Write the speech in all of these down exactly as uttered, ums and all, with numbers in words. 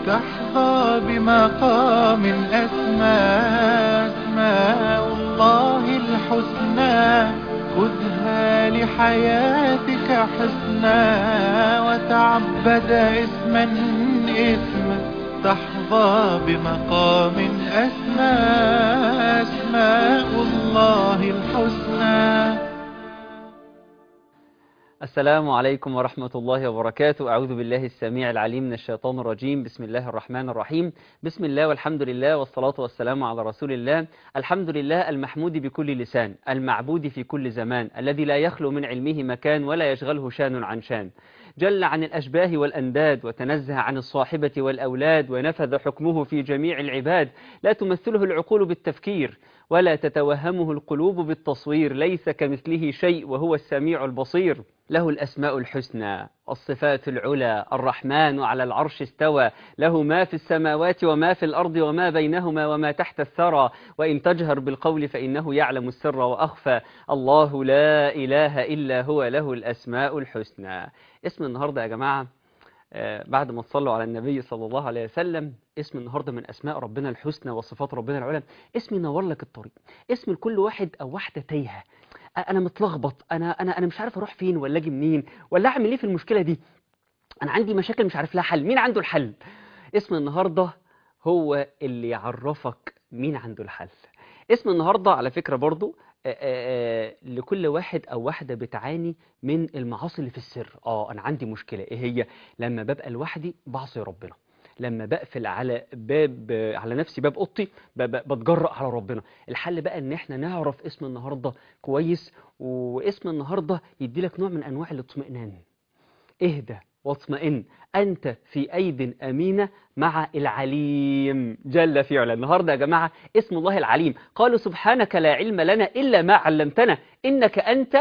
تحظى بمقام أسمى أسماء الله الحسنى. خذها لحياتك حسنا وتعبد اسما اسما تحظى بمقام أسمى أسماء الله الحسنى. السلام عليكم ورحمة الله وبركاته. أعوذ بالله السميع العليم من الشيطان الرجيم. بسم الله الرحمن الرحيم. بسم الله والحمد لله والصلاة والسلام على رسول الله. الحمد لله المحمود بكل لسان، المعبود في كل زمان، الذي لا يخلو من علمه مكان ولا يشغله شان عن شان. جل عن الأشباه والأنداد وتنزه عن الصاحبة والأولاد، ونفذ حكمه في جميع العباد. لا تمثله العقول بالتفكير ولا تتوهمه القلوب بالتصوير. ليس كمثله شيء وهو السميع البصير. له الأسماء الحسنى الصفات العلى. الرحمن على العرش استوى، له ما في السماوات وما في الأرض وما بينهما وما تحت الثرى. وإن تجهر بالقول فإنه يعلم السر وأخفى. الله لا إله إلا هو، له الأسماء الحسنى. اسم النهاردة يا جماعة آه بعد ما تصلوا على النبي صلى الله عليه وسلم، اسم النهاردة من أسماء ربنا الحسنى وصفات ربنا العلى. اسم ينور لك الطريق، اسم لكل واحد أو واحدة تايهة، انا متلخبط، انا انا انا مش عارف اروح فين ولا اجي منين ولا اعمل ايه في المشكله دي، انا عندي مشاكل مش عارف لها حل. مين عنده الحل؟ اسم النهارده هو اللي يعرفك مين عنده الحل. اسم النهارده على فكره برضو آآ آآ لكل واحد او واحده بتعاني من المعاصي اللي في السر. اه انا عندي مشكله، ايه هي؟ لما ببقى لوحدي بعصي ربنا، لما بقفل على باب على نفسي باب اوضتي بتجرأ على ربنا. الحل بقى ان احنا نعرف اسم النهارده كويس، واسم النهارده يدي لك نوع من انواع الاطمئنان. اهدى واطمئن، انت في ايد امينه مع العليم جل في علا. النهارده يا جماعه اسم الله العليم. قالوا سبحانك لا علم لنا الا ما علمتنا انك انت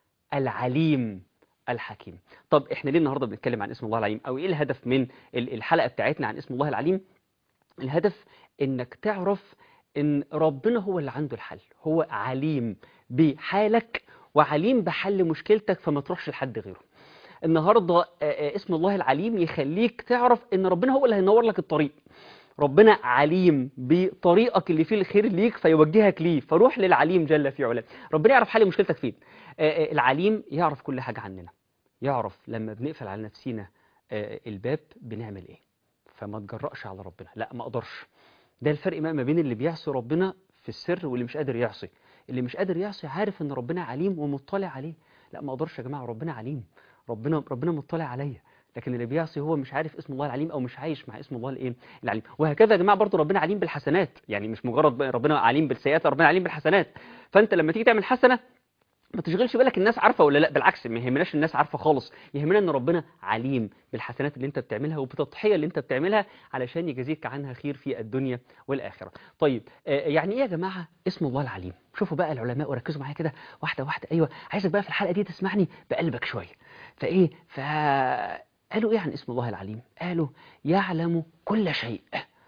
العليم الحكيم. طب احنا ليه النهارده بنتكلم عن اسم الله العليم، او ايه الهدف من الحلقه بتاعتنا عن اسم الله العليم؟ الهدف انك تعرف ان ربنا هو اللي عنده الحل، هو عليم بحالك وعليم بحل مشكلتك، فما تروحش لحد غيره. النهارده اسم الله العليم يخليك تعرف ان ربنا هو اللي هينور لك الطريق. ربنا عليم بطريقك اللي فيه الخير ليك فيوجهك ليه، فروح للعليم جل في علاه. ربنا يعرف حل مشكلتك فين. العليم يعرف كل حاجة عننا، يعرف لما بنقفل على نفسينا الباب بنعمل ايه، فما تجرأش على ربنا. لا ما اقدرش. ده الفرق ما بين اللي بيعصي ربنا في السر واللي مش قادر يعصي. اللي مش قادر يعصي عارف ان ربنا عليم ومطلع عليه. لا ما اقدرش يا جماعة، ربنا عليم، ربنا ربنا مطلع عليا. لكن اللي بيعصي هو مش عارف اسم الله العليم او مش عايش مع اسم الله الايه العليم. وهكذا يا جماعه برضو ربنا عليم بالحسنات، يعني مش مجرد ربنا عليم بالسيئات، ربنا عليم بالحسنات. فانت لما تيجي تعمل حسنه ما تشغلش بالك الناس عارفه ولا لا، بالعكس ما يهمناش الناس عارفه خالص، يهمنا ان ربنا عليم بالحسنات اللي انت بتعملها وبالتضحيه اللي انت بتعملها علشان يجازيك عنها خير في الدنيا والاخره. طيب آه يعني ايه يا جماعه اسم الله العليم؟ شوفوا بقى العلماء وركزوا معايا كده واحده واحده. ايوه عايزك بقى في الحلقه دي تسمعني بقلبك شويه. فايه ف قالوا ايه عن اسم الله العليم؟ قالوا يعلم كل شيء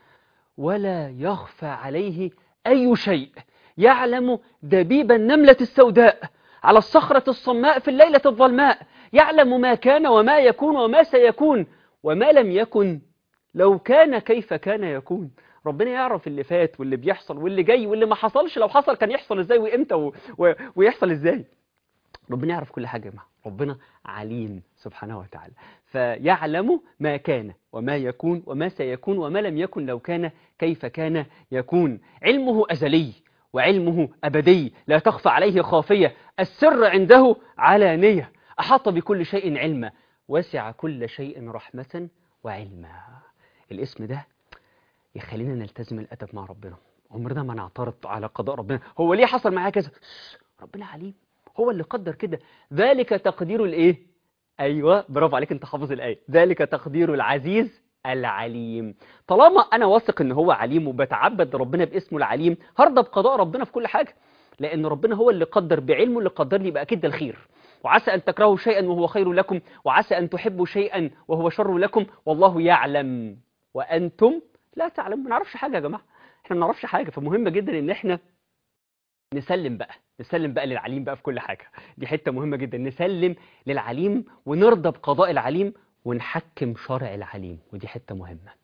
ولا يخفى عليه اي شيء. يعلم دبيب النمله السوداء على الصخرة الصماء في الليلة الظلماء. يعلم ما كان وما يكون وما سيكون وما لم يكن لو كان كيف كان يكون. ربنا يعرف اللي فات واللي بيحصل واللي جاي واللي ما حصلش، لو حصل كان يحصل ازاي وامتى و... و... ويحصل ازاي. ربنا يعرف كل حاجة يا جماعة، ربنا عليم سبحانه وتعالى. فيعلم ما كان وما يكون وما سيكون وما لم يكن لو كان كيف كان يكون. علمه أزلي وعلمه أبدي، لا تخفى عليه خافية، السر عنده علانية، أحاط بكل شيء علما، وسع كل شيء رحمة وعلما. الاسم ده يخلينا نلتزم الأدب مع ربنا، عمرنا ما نعترض على قضاء ربنا. هو ليه حصل معايا كذا؟ ربنا عليم، هو اللي قدر كده. ذلك تقدير الايه؟ ايوه برافو عليك، انت حافظ الايه. ذلك تقدير العزيز العليم. طالما انا واثق ان هو عليم وبتعبد ربنا باسمه العليم، هرضى بقضاء ربنا في كل حاجه، لان ربنا هو اللي قدر بعلمه، اللي قدر لي يبقى اكيد ده الخير. وعسى ان تكرهوا شيئا وهو خير لكم، وعسى ان تحبوا شيئا وهو شر لكم، والله يعلم وانتم لا تعلمون. ما نعرفش حاجه يا جماعه، احنا ما نعرفش حاجه. فمهم جدا ان احنا نسلم بقى نسلم بقى للعليم بقى في كل حاجة. دي حتة مهمة جدا، نسلم للعليم ونرضى بقضاء العليم ونحكم شرع العليم، ودي حتة مهمة.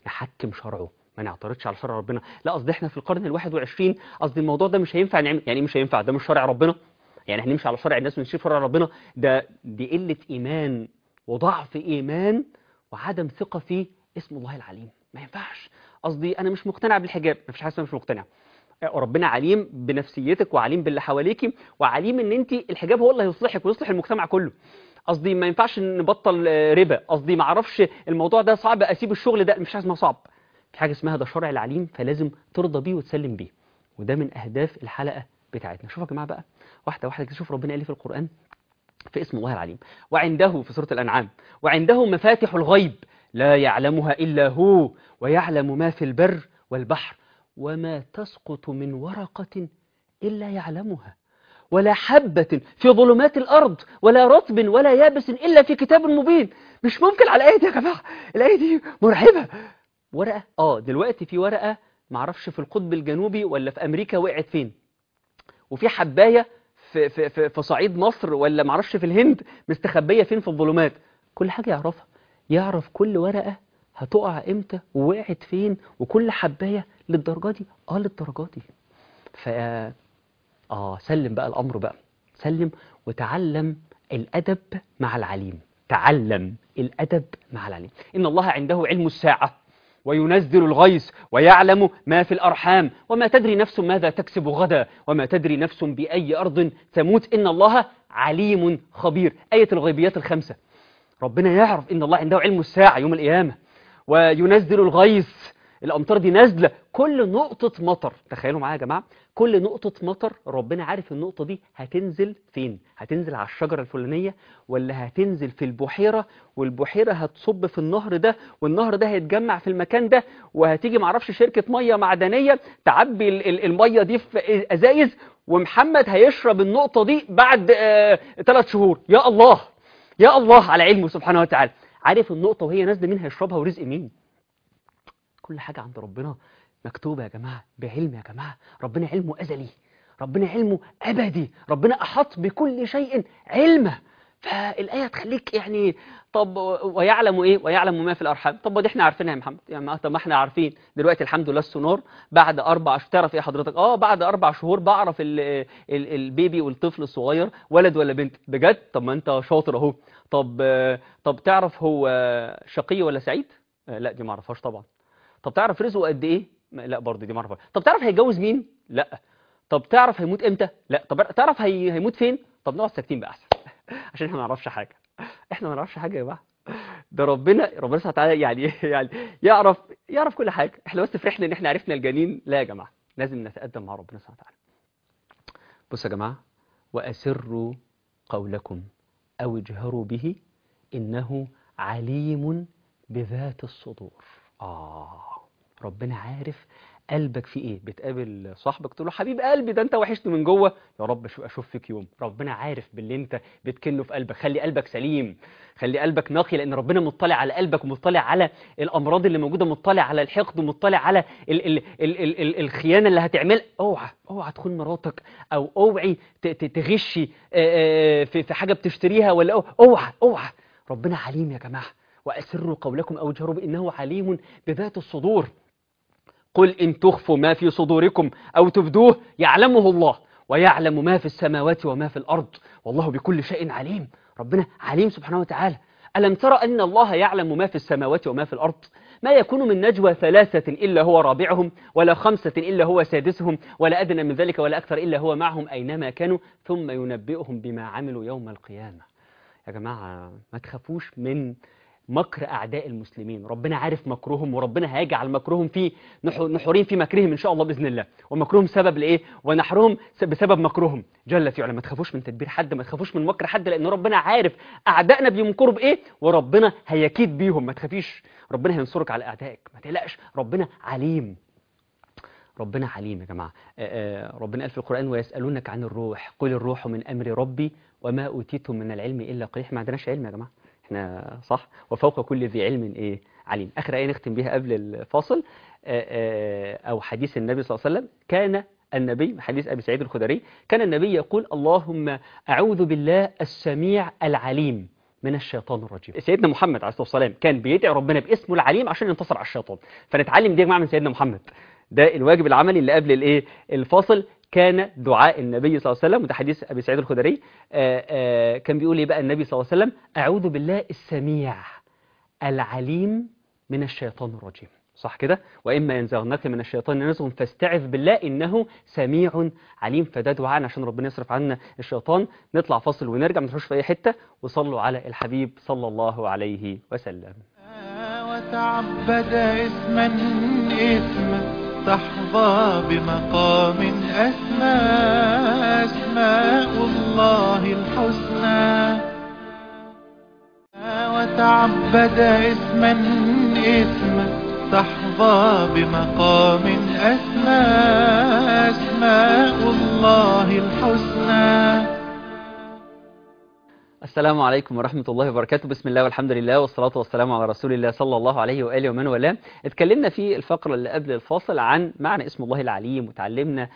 نحكم شرعه، ما نعترضش على شرع ربنا. لا قصدي احنا في القرن الواحد وعشرين، قصدي الموضوع ده مش هينفع نعمل. يعني مش هينفع، ده مش شرع ربنا، يعني هنمشي على شرع الناس ونشيل شرع ربنا؟ ده دي قلة إيمان وضعف إيمان وعدم ثقة في اسم الله العليم. ما ينفعش. قصدي أنا مش مقتنع بالحجاب، ما فيش حاجة اسمها مش مقتنع. ربنا عليم بنفسيتك وعليم باللي حواليك وعليم ان انت الحجاب هو اللي هيصلحك ويصلح المجتمع كله. قصدي ما ينفعش نبطل ربا، قصدي ما اعرفش الموضوع ده صعب اسيب الشغل ده، مش حاجه اسمها صعب، في حاجه اسمها ده شرع العليم فلازم ترضى بيه وتسلم بيه. وده من اهداف الحلقه بتاعتنا. شوفوا يا جماعه بقى واحده واحده كده، شوف ربنا قال ايه في القران في اسم الله العليم. وعنده في سوره الانعام وعنده مفاتح الغيب لا يعلمها الا هو ويعلم ما في البر والبحر وما تسقط من ورقة إلا يعلمها ولا حبة في ظلمات الأرض ولا رطب ولا يابس إلا في كتاب مبين. مش ممكن على الآية دي يا جماعة، الآية دي مرعبة. ورقة آه دلوقتي في ورقة معرفش في القطب الجنوبي ولا في أمريكا وقعت فين، وفي حباية في, في, في, في صعيد مصر ولا معرفش في الهند مستخبية فين في الظلمات. كل حاجة يعرفها، يعرف كل ورقة هتقع امتى ووقعت فين وكل حباية. للدرجة دي؟ اه للدرجة دي. ف اه سلم بقى الامر بقى، سلم وتعلم الادب مع العليم. تعلم الادب مع العليم. ان الله عنده علم الساعة وينزل الغيث ويعلم ما في الارحام وما تدري نفس ماذا تكسب غدا وما تدري نفس باي ارض تموت ان الله عليم خبير. آية الغيبيات الخمسة. ربنا يعرف ان الله عنده علم الساعة يوم القيامة، وينزل الغيث، الأمطار دي نازلة كل نقطة مطر. تخيلوا معايا يا جماعة، كل نقطة مطر ربنا عارف النقطة دي هتنزل فين، هتنزل على الشجرة الفلانية ولا هتنزل في البحيرة، والبحيرة هتصب في النهر ده والنهر ده هيتجمع في المكان ده، وهتيجي معرفش شركة مية معدنية تعبي المية دي في أزايز ومحمد هيشرب النقطة دي بعد آه ثلاث شهور. يا الله يا الله على علمه سبحانه وتعالى، عارف النقطة وهي نازلة مين هيشربها ورزق مين. كل حاجة عند ربنا مكتوبة يا جماعة بعلم. يا جماعة ربنا علمه أزلي، ربنا علمه أبدي، ربنا أحاط بكل شيء علمه. فالآية تخليك يعني طب ويعلم إيه؟ ويعلم ما في الأرحام. طب دي احنا عارفينها يا محمد، يعني طب ما احنا عارفين دلوقتي الحمد لله السونار بعد أربع شهور. تعرف إيه حضرتك؟ آه بعد أربع شهور بعرف ال ال البيبي والطفل الصغير ولد ولا بنت. بجد؟ طب ما أنت شاطر أهو. طب طب تعرف هو شقي ولا سعيد؟ لا دي ما اعرفهاش طبعا. طب تعرف رزقه قد ايه؟ لا برضه دي ما اعرفها. طب تعرف هيتجوز مين؟ لا. طب تعرف هيموت امتى؟ لا. طب تعرف هي... هيموت فين؟ طب نقعد ساكتين بقى احسن عشان احنا ما نعرفش حاجه. احنا ما نعرفش حاجه يا جماعه، ده ربنا ربنا سبحانه وتعالى يعني يعني يعرف يعرف كل حاجه. احنا بس فرحنا ان احنا عرفنا الجنين. لا يا جماعه لازم نتقدم مع ربنا سبحانه وتعالى. بصوا يا جماعه، واسروا قولكم او اجهروا به انه عليم بذات الصدور. اه ربنا عارف قلبك فيه ايه. بتقابل صاحبك تقول له حبيب قلبي ده انت وحشني من جوه، يا رب اشوف فيك يوم. ربنا عارف باللي انت بتكنه في قلبك. خلي قلبك سليم، خلي قلبك نقي، لان ربنا مطلع على قلبك ومطلع على الامراض اللي موجوده، مطلع على الحقد ومطلع على ال ال ال ال ال الخيانه اللي هتعمل. اوعى اوعى تخون مراتك، او اوعي تغشي في في حاجه بتشتريها، ولا اوعى اوعى. ربنا عليم يا جماعه. واسروا قولكم او اجهروا بانه عليم بذات الصدور. قل إن تخفوا ما في صدوركم أو تبدوه يعلمه الله ويعلم ما في السماوات وما في الأرض والله بكل شيء عليم. ربنا عليم سبحانه وتعالى. ألم ترى أن الله يعلم ما في السماوات وما في الأرض؟ ما يكون من نجوى ثلاثة إلا هو رابعهم ولا خمسة إلا هو سادسهم ولا أدنى من ذلك ولا أكثر إلا هو معهم أينما كانوا ثم ينبئهم بما عملوا يوم القيامة. يا جماعة ما تخافوش من مكر أعداء المسلمين، ربنا عارف مكرهم وربنا هيجعل مكرهم في نحورين في مكرهم إن شاء الله بإذن الله. ومكرهم سبب لإيه؟ ونحرهم بسبب مكرهم جل في علا. ما تخافوش من تدبير حد، ما تخافوش من مكر حد، لأن ربنا عارف أعدائنا بيمكروا بإيه وربنا هيكيد بيهم. ما تخافيش، ربنا هينصرك على أعدائك، ما تقلقش، ربنا عليم. ربنا عليم يا جماعة. ربنا قال في القرآن ويسألونك عن الروح قل الروح من أمر ربي وما أوتيتم من العلم إلا قليلا. ما عندناش علم يا جماعة احنا، صح؟ وفوق كل ذي علم ايه عليم. اخر ايه نختم بيها قبل الفاصل، او حديث النبي صلى الله عليه وسلم. كان النبي، حديث ابي سعيد الخدري، كان النبي يقول اللهم اعوذ بالله السميع العليم من الشيطان الرجيم. سيدنا محمد عليه الصلاة والسلام كان بيدعي ربنا باسمه العليم عشان ينتصر على الشيطان، فنتعلم دي يا جماعة من سيدنا محمد. ده الواجب العملي اللي قبل الايه الفاصل. كان دعاء النبي صلى الله عليه وسلم، وده حديث ابي سعيد الخدري، آآ آآ كان بيقول ايه بقى النبي صلى الله عليه وسلم؟ اعوذ بالله السميع العليم من الشيطان الرجيم، صح كده؟ واما ينزغنك من الشيطان نزغ فاستعذ بالله انه سميع عليم. فده دعاءنا عشان ربنا يصرف عنا الشيطان. نطلع فاصل ونرجع، ما تروحوش في اي حته، وصلوا على الحبيب صلى الله عليه وسلم. وتعبد اسما اسما تحظى بمقام أسمى، أسماء الله الحسنى. وتعبد اسما اسما تحظى بمقام أسمى، أسماء الله الحسنى. السلام عليكم ورحمة الله وبركاته. بسم الله والحمد لله والصلاة والسلام على رسول الله صلى الله عليه وآله ومن والاه. اتكلمنا في الفقرة اللي قبل الفاصل عن معنى اسم الله العليم، وتعلمنا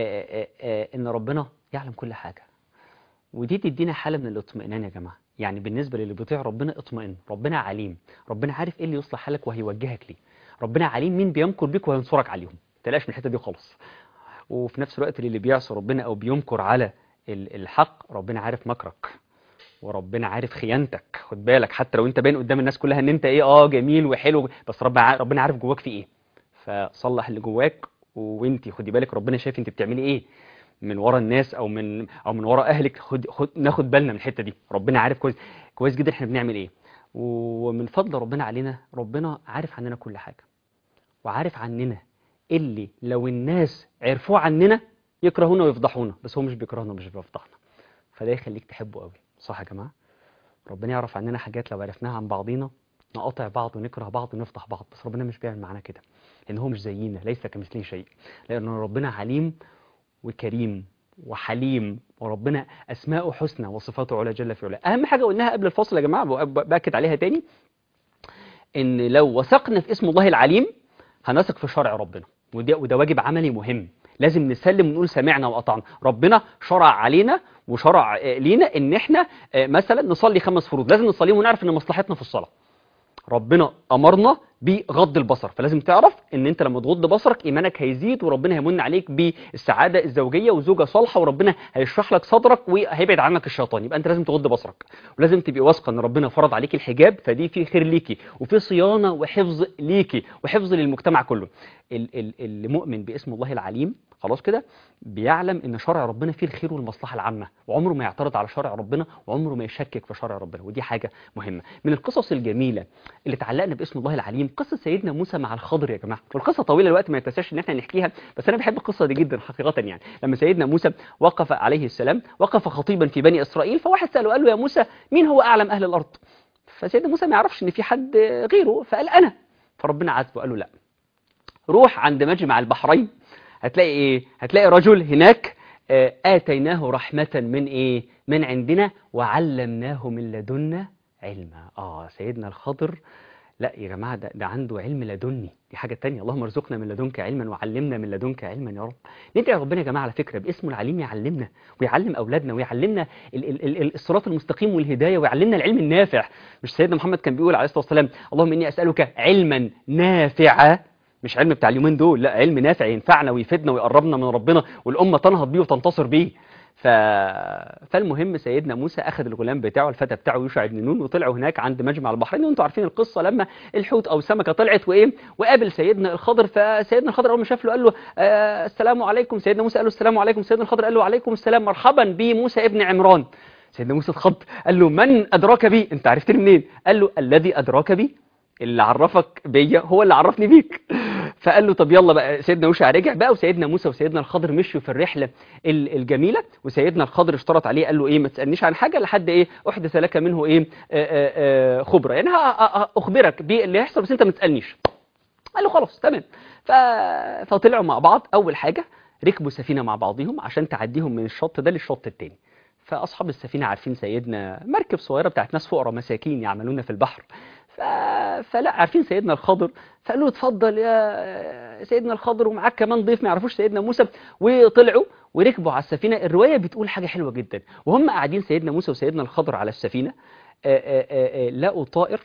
ان ربنا يعلم كل حاجة، ودي تدينا حالة من الاطمئنان يا جماعة. يعني بالنسبة للي بيطيع ربنا اطمئن، ربنا عليم، ربنا عارف ايه اللي يصلح حالك وهيوجهك ليه، ربنا عليم مين بيمكر بيك وهينصرك عليهم، ما تقلقش من الحتة دي خالص. وفي نفس الوقت اللي بيعصي ربنا او بيمكر على الحق ربنا عارف مكرك، وربنا عارف خيانتك. خد بالك حتى لو انت باين قدام الناس كلها ان انت ايه اه جميل وحلو، بس ربنا ربنا عارف جواك في ايه. فصلح اللي جواك، وانت خدي بالك ربنا شايف انت بتعملي ايه من ورا الناس او من او من ورا اهلك. خد, خد ناخد بالنا من الحته دي. ربنا عارف كويس كويس جدا احنا بنعمل ايه. ومن فضل ربنا علينا، ربنا عارف عننا كل حاجه، وعارف عننا اللي لو الناس عرفوه عننا يكرهونا ويفضحونا، بس هو مش بيكرهنا ومش بيفضحنا. فده يخليك تحبه قوي، صح يا جماعه؟ ربنا يعرف عننا حاجات لو عرفناها عن بعضينا نقاطع بعض ونكره بعض ونفضح بعض، بس ربنا مش بيعمل معانا كده، لان هو مش زينا، ليس كمثله شيء. لان ربنا عليم وكريم وحليم، وربنا اسماءه حسنى وصفاته علا جل في علا. اهم حاجه قلناها قبل الفصل يا جماعه، باكد عليها تاني، ان لو وثقنا في اسم الله العليم هنثق في شرع ربنا، وده, وده واجب عملي مهم. لازم نسلم ونقول سمعنا وأطعنا. ربنا شرع علينا وشرع لينا ان احنا مثلا نصلي خمس فروض، لازم نصليهم ونعرف ان مصلحتنا في الصلاة. ربنا امرنا بغض البصر، فلازم تعرف ان انت لما تغض بصرك ايمانك هيزيد، وربنا هيمن عليك بالسعاده الزوجيه وزوجه صالحه، وربنا هيشرح لك صدرك وهيبعد عنك الشيطان. يبقى انت لازم تغض بصرك، ولازم تبقي واثقه ان ربنا فرض عليك الحجاب، فدي في خير ليكي وفي صيانه وحفظ ليكي وحفظ للمجتمع كله. المؤمن باسم الله العليم خلاص كده بيعلم ان شرع ربنا فيه الخير والمصلحه العامه، وعمره ما يعترض على شرع ربنا، وعمره ما يشكك في شرع ربنا، ودي حاجه مهمه. من القصص الجميله اللي تعلقنا باسم الله العليم قصه سيدنا موسى مع الخضر يا جماعه، والقصه طويله الوقت ما يتسعش ان احنا نحكيها، بس انا بحب القصه دي جدا حقيقه. يعني لما سيدنا موسى وقف عليه السلام وقف خطيبا في بني اسرائيل، فواحد ساله قال له يا موسى مين هو اعلم اهل الارض؟ فسيدنا موسى ما يعرفش ان في حد غيره، فقال انا. فربنا عاتبه قال له لا، روح عند مجمع البحرين هتلاقي ايه؟ هتلاقي رجل هناك آتيناه رحمة من ايه؟ من عندنا وعلمناه من لدنا علما. اه سيدنا الخضر لا يا جماعة ده, ده عنده علم لدني، دي حاجة تانية. اللهم ارزقنا من لدنك علما وعلمنا من لدنك علما يا رب. ندعي ربنا يا جماعة على فكرة باسمه العليم يعلمنا ويعلم أولادنا ويعلمنا ال ال ال الصراط المستقيم والهداية ويعلمنا العلم النافع. مش سيدنا محمد كان بيقول عليه الصلاة والسلام اللهم إني أسألك علما نافعا، مش علم بتاع اليومين دول، لا علم نافع ينفعنا ويفيدنا ويقربنا من ربنا والأمة تنهض بيه وتنتصر بيه. ف... فالمهم سيدنا موسى أخذ الغلام بتاعه الفتى بتاعه يوشع بن نون، وطلعوا هناك عند مجمع البحرين، وانتوا عارفين القصة لما الحوت أو السمكة طلعت وإيه وقابل سيدنا الخضر. فسيدنا الخضر أول ما شاف له قال له آه السلام عليكم. سيدنا موسى قال له السلام عليكم. سيدنا الخضر قال له عليكم السلام، مرحبا بي موسى ابن عمران. سيدنا موسى اتخض قال له من أدراك بي؟ أنت عرفتني منين؟ قال له الذي أدراك بي، اللي عرفك بيا هو اللي عرفني بيك. فقال له طب يلا بقى. سيدنا يوشع رجع بقى، وسيدنا موسى وسيدنا الخضر مشوا في الرحلة الجميلة، وسيدنا الخضر اشترط عليه قال له ايه ما تسألنيش عن حاجة لحد ايه احدث لك منه ايه آآ آآ خبرة، يعني اخبرك باللي هيحصل بس انت ما تسألنيش. قال له خلاص تمام. ف... فطلعوا مع بعض. اول حاجة ركبوا سفينة مع بعضهم عشان تعديهم من الشط ده للشط التاني. فاصحاب السفينة عارفين سيدنا مركب صغيرة بتاعت ناس فقراء مساكين يعملون في البحر، ف... فلا عارفين سيدنا الخضر، فقالوا له اتفضل يا سيدنا الخضر ومعاك كمان ضيف ما يعرفوش سيدنا موسى. وطلعوا وركبوا على السفينة. الرواية بتقول حاجة حلوة جدا، وهم قاعدين سيدنا موسى وسيدنا الخضر على السفينة لقوا طائر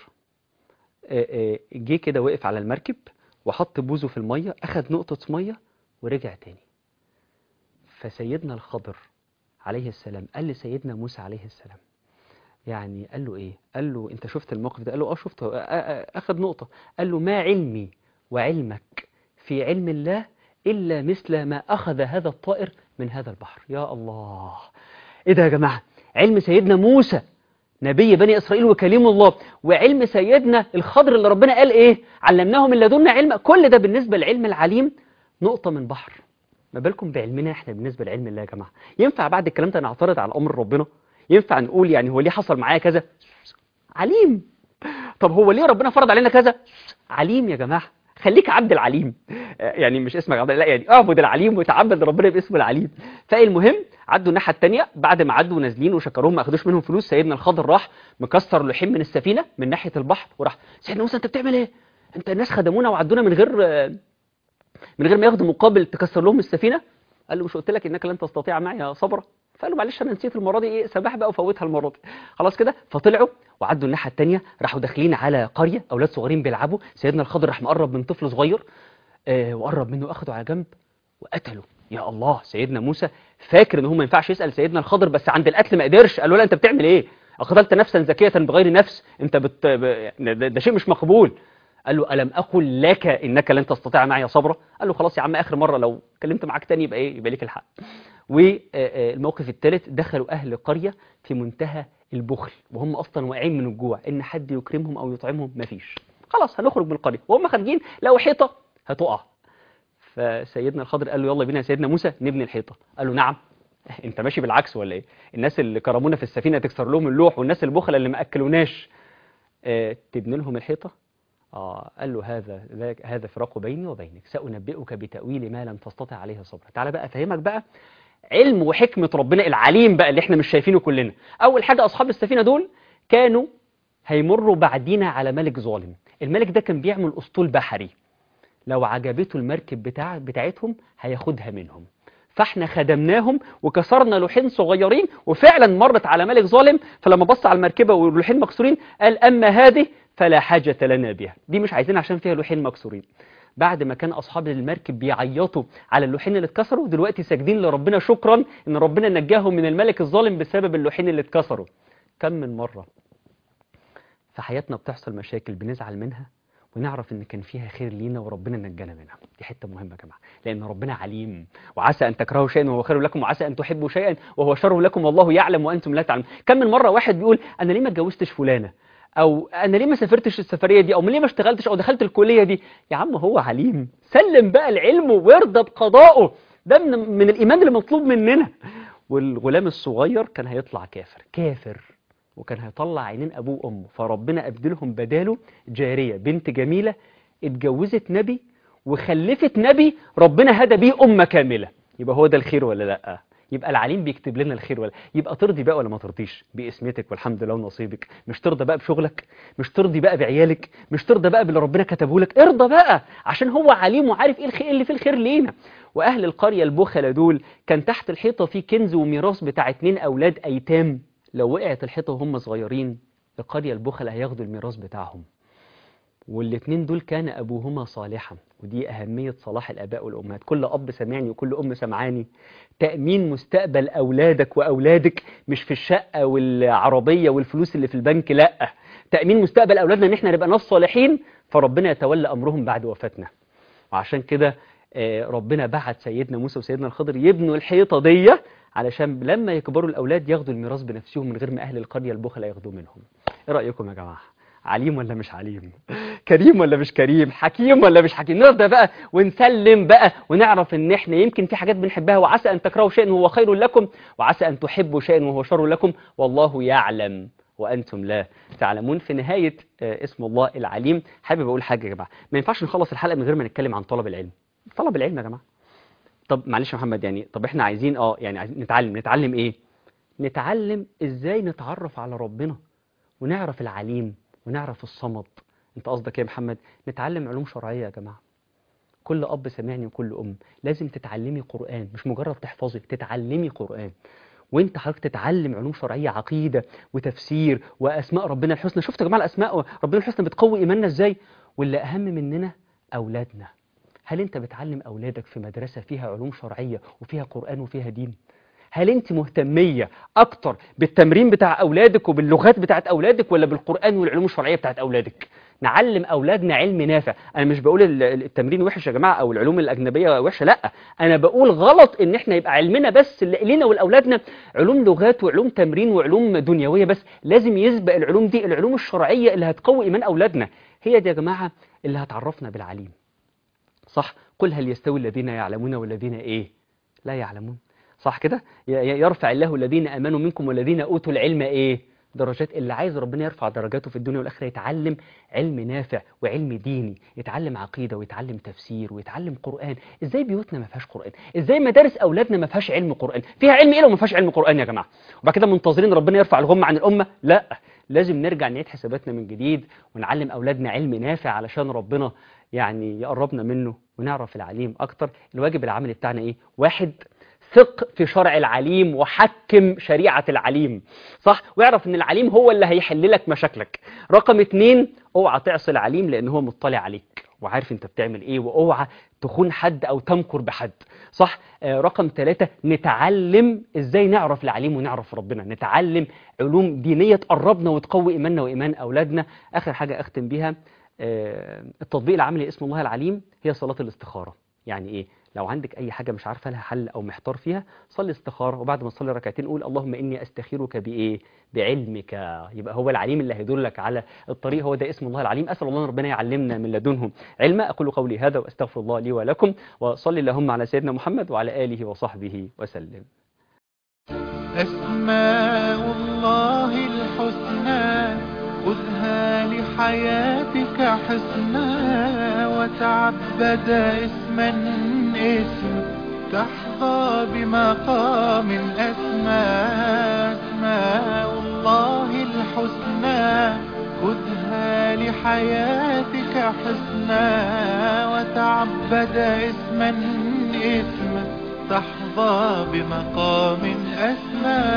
جه كده وقف على المركب وحط بوزه في المية، أخذ نقطة مية ورجع تاني. فسيدنا الخضر عليه السلام قال لسيدنا موسى عليه السلام، يعني قال له إيه؟ قال له أنت شفت الموقف ده؟ قال له آه شفته، أخذ نقطة. قال له ما علمي وعلمك في علم الله إلا مثل ما أخذ هذا الطائر من هذا البحر. يا الله، إيه ده يا جماعة؟ علم سيدنا موسى نبي بني إسرائيل وكليم الله، وعلم سيدنا الخضر اللي ربنا قال إيه؟ علمناه من لدنا علم، كل ده بالنسبة لعلم العليم نقطة من بحر. ما بالكم بعلمنا إحنا بالنسبة لعلم الله يا جماعة؟ ينفع بعد الكلام ده نعترض على أمر ربنا؟ ينفع نقول يعني هو ليه حصل معايا كذا؟ عليم. طب هو ليه ربنا فرض علينا كذا؟ عليم يا جماعة. خليك عبد العليم، يعني مش اسمك عبد، لا يعني اعبد العليم وتعبد ربنا باسمه العليم. فالمهم عدوا الناحيه الثانيه، بعد ما عدوا نازلين وشكروهم ما اخدوش منهم فلوس، سيدنا الخضر راح مكسر لوحين من السفينه من ناحيه البحر، وراح سيدنا موسى انت بتعمل ايه؟ انت الناس خدمونا وعدونا من غير من غير ما ياخدوا مقابل تكسر لهم السفينه. قال له مش قلت لك انك لن تستطيع معي صبرا؟ فقال له معلش انا نسيت المره دي، ايه سباح بقى وفوتها المره دي خلاص كده. فطلعوا وعدوا الناحيه الثانيه، راحوا داخلين على قريه اولاد صغيرين بيلعبوا. سيدنا الخضر راح مقرب من طفل صغير آه وقرب منه، اخده على جنب وقتله. يا الله، سيدنا موسى فاكر ان هو ما ينفعش يسال سيدنا الخضر، بس عند القتل ما قدرش. قال له لا انت بتعمل ايه؟ اقتلت نفسا زكيه بغير نفس، انت بت... ب... ده, ده شيء مش مقبول. قال له ألم أقل لك إنك لن تستطيع معي صبرا؟ قال له خلاص يا عم آخر مرة، لو كلمت معاك تاني يبقى إيه؟ يبقى ليك الحق. والموقف الثالث، دخلوا أهل قرية في منتهى البخل وهم أصلا واقعين من الجوع، إن حد يكرمهم أو يطعمهم مفيش. خلاص هنخرج من القرية، وهم خارجين لقوا حيطة هتقع. فسيدنا الخضر قال له يلا بينا يا سيدنا موسى نبني الحيطة. قال له نعم، انت ماشي بالعكس ولا ايه؟ الناس اللي كرمونا في السفينة تكسر لهم اللوح، والناس البخلة اللي ما أكلوناش اه تبني لهم الحيطة؟ آه قال له هذا هذا فراق بيني وبينك، سأنبئك بتأويل ما لم تستطع عليه صبرا. تعالى بقى أفهمك بقى علم وحكمة ربنا العليم بقى اللي احنا مش شايفينه كلنا. أول حاجة، أصحاب السفينة دول كانوا هيمروا بعدين على ملك ظالم. الملك ده كان بيعمل أسطول بحري، لو عجبته المركب بتاع بتاعتهم هياخدها منهم. فاحنا خدمناهم وكسرنا لوحين صغيرين، وفعلا مرت على ملك ظالم، فلما بص على المركبة واللوحين مكسورين قال أما هذه فلا حاجة لنا بها، دي مش عايزين عشان فيها لوحين مكسورين. بعد ما كان أصحاب المركب بيعيطوا على اللوحين اللي اتكسروا، دلوقتي ساجدين لربنا شكرا إن ربنا نجاهم من الملك الظالم بسبب اللوحين اللي اتكسروا. كم من مرة في حياتنا بتحصل مشاكل بنزعل منها ونعرف إن كان فيها خير لينا وربنا نجانا منها. دي حتة مهمة يا جماعة، لأن ربنا عليم. وعسى أن تكرهوا شيئا وهو خير لكم، وعسى أن تحبوا شيئا وهو شر لكم، والله يعلم وأنتم لا تعلمون. كم من مرة واحد بيقول أنا ليه ما اتجوزتش فلانة، أو أنا ليه ما سافرتش السفرية دي، أو ليه ما اشتغلتش أو دخلت الكلية دي؟ يا عم هو عليم، سلم بقى العلم وارضى بقضائه، ده من, من الإيمان اللي مطلوب مننا. والغلام الصغير كان هيطلع كافر كافر وكان هيطلع عينين أبوه وأمه، فربنا أبدلهم بداله جارية بنت جميلة اتجوزت نبي وخلفت نبي ربنا هدى بيه أمة كاملة. يبقى هو ده الخير ولا لأ؟ يبقى العليم بيكتب لنا الخير ولا؟ يبقى ترضي بقى ولا ما ترضيش باسمتك والحمد لله ونصيبك؟ مش ترضى بقى بشغلك؟ مش ترضي بقى بعيالك؟ مش ترضى بقى باللي ربنا كتبه لك؟ ارضى بقى، عشان هو عليم وعارف ايه الخير اللي فيه الخير لينا. واهل القرية البخلة دول كان تحت الحيطة في كنز وميراث بتاع اتنين اولاد ايتام، لو وقعت الحيطة وهم صغيرين القرية البخلة هياخدوا الميراث بتاعهم. والاتنين دول كان أبوهما صالحا، ودي أهمية صلاح الآباء والأمهات. كل أب سمعني وكل أم سمعاني، تأمين مستقبل أولادك وأولادك مش في الشقة والعربية والفلوس اللي في البنك، لأ، تأمين مستقبل أولادنا إن احنا نبقى ناس صالحين، فربنا يتولى أمرهم بعد وفاتنا. وعشان كده ربنا بعت سيدنا موسى وسيدنا الخضر يبنوا الحيطة دي علشان لما يكبروا الأولاد ياخدوا الميراث بنفسهم من غير ما أهل القرية البخلة ياخدوا منهم. إيه رأيكم يا جماعة؟ عليم ولا مش عليم؟ كريم ولا مش كريم؟ حكيم ولا مش حكيم؟ نرضى بقى ونسلم بقى ونعرف ان احنا يمكن في حاجات بنحبها، وعسى ان تكرهوا شيئا وهو خير لكم، وعسى ان تحبوا شيئا وهو شر لكم، والله يعلم وانتم لا تعلمون. في نهاية اسم الله العليم حابب اقول حاجة يا جماعة، ما ينفعش نخلص الحلقة من غير ما نتكلم عن طلب العلم. طلب العلم يا جماعة، طب معلش يا محمد، يعني طب احنا عايزين اه يعني عايزين نتعلم نتعلم ايه؟ نتعلم ازاي نتعرف على ربنا ونعرف العليم ونعرف الصمد. انت قصدك ايه يا محمد؟ نتعلم علوم شرعية يا جماعة. كل اب سمعني وكل ام لازم تتعلمي قرآن، مش مجرد تحفظي، تتعلمي قرآن. وانت حضرتك تتعلم علوم شرعية، عقيدة وتفسير وأسماء ربنا الحسنى. شفتوا يا جماعة الأسماء ربنا الحسنى بتقوي إيماننا إزاي؟ واللي أهم مننا أولادنا. هل انت بتعلم أولادك في مدرسة فيها علوم شرعية وفيها قرآن وفيها دين؟ هل انت مهتمية اكتر بالتمرين بتاع اولادك وباللغات بتاعت اولادك ولا بالقرآن والعلوم الشرعية بتاعت اولادك؟ نعلم اولادنا علم نافع. انا مش بقول التمرين وحش يا جماعة او العلوم الاجنبية وحشة، لا، انا بقول غلط ان احنا يبقى علمنا بس لنا ولاولادنا علوم لغات وعلوم تمرين وعلوم دنيوية بس. لازم يسبق العلوم دي العلوم الشرعية اللي هتقوي ايمان اولادنا. هي دي يا جماعة اللي هتعرفنا بالعليم. صح؟ قل هل يستوي الذين يعلمون والذين ايه لا يعلمون؟ صح كده؟ يرفع الله الذين امنوا منكم والذين اوتوا العلم ايه درجات. اللي عايز ربنا يرفع درجاته في الدنيا والاخره يتعلم علم نافع وعلم ديني، يتعلم عقيده ويتعلم تفسير ويتعلم قران. ازاي بيوتنا ما فيهاش قران؟ ازاي مدارس اولادنا ما فيهاش علم قران؟ فيها علم ايه لو ما فيهاش علم قران يا جماعه؟ وبعد كده منتظرين ربنا يرفع الغمه عن الامه؟ لا، لازم نرجع نعيد حساباتنا من جديد ونعلم اولادنا علم نافع علشان ربنا يعني يقربنا منه ونعرف العليم اكتر. الواجب العملي بتاعنا ايه؟ واحد، ثق في شرع العليم وحكم شريعة العليم، صح؟ واعرف ان العليم هو اللي هيحل لك مشاكلك. رقم اتنين، اوعى تعصي العليم لان هو مطلع عليك وعارف انت بتعمل ايه، واوعى تخون حد او تمكر بحد، صح؟ آه رقم ثلاثة، نتعلم ازاي نعرف العليم ونعرف ربنا، نتعلم علوم دينية تقربنا وتقوي ايماننا وايمان اولادنا. اخر حاجة اختم بيها، آه التطبيق العملي اسم الله العليم هي صلاة الاستخارة. يعني ايه؟ لو عندك اي حاجه مش عارفه لها حل او محتار فيها، صلي استخاره، وبعد ما تصلي ركعتين قول اللهم اني استخيرك بايه؟ بعلمك. يبقى هو العليم اللي هيدلك على الطريق، هو ده اسم الله العليم. اسال الله ان ربنا يعلمنا من لدنه علما. اقول قولي هذا واستغفر الله لي ولكم، وصلي اللهم على سيدنا محمد وعلى اله وصحبه وسلم. أسماء الله الحسنى خذها لحياتك حسنا، وتعبد اسما اسم تحظى بمقام أسمى. أسماء الله الحسنى خذها لحياتك حسنا، وتعبد اسما اسم تحظى بمقام أسمى.